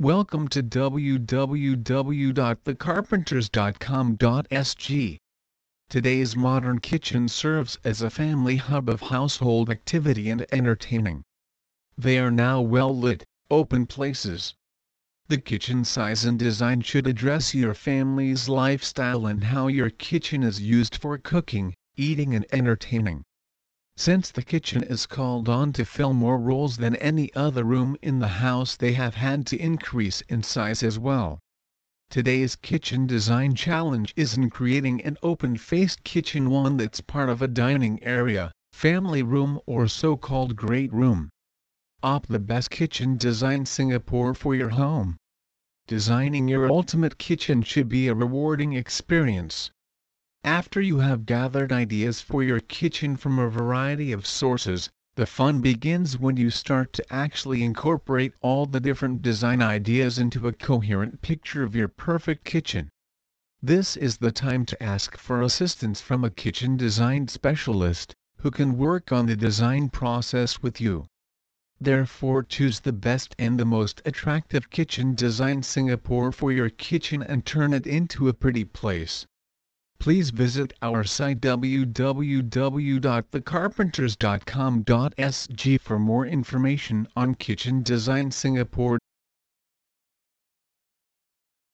Welcome to www.thecarpenters.com.sg. Today's modern kitchen serves as a family hub of household activity and entertaining. They are now well-lit, open places. The kitchen size and design should address your family's lifestyle and how your kitchen is used for cooking, eating and entertaining. Since the kitchen is called on to fill more roles than any other room in the house, they have had to increase in size as well. Today's kitchen design challenge is in creating an open-faced kitchen, one that's part of a dining area, family room or so-called great room. Opt the best kitchen design Singapore for your home. Designing your ultimate kitchen should be a rewarding experience. After you have gathered ideas for your kitchen from a variety of sources, the fun begins when you start to actually incorporate all the different design ideas into a coherent picture of your perfect kitchen. This is the time to ask for assistance from a kitchen design specialist, who can work on the design process with you. Therefore, choose the best and the most attractive kitchen design Singapore for your kitchen and turn it into a pretty place. Please visit our site www.thecarpenters.com.sg for more information on Kitchen Design Singapore.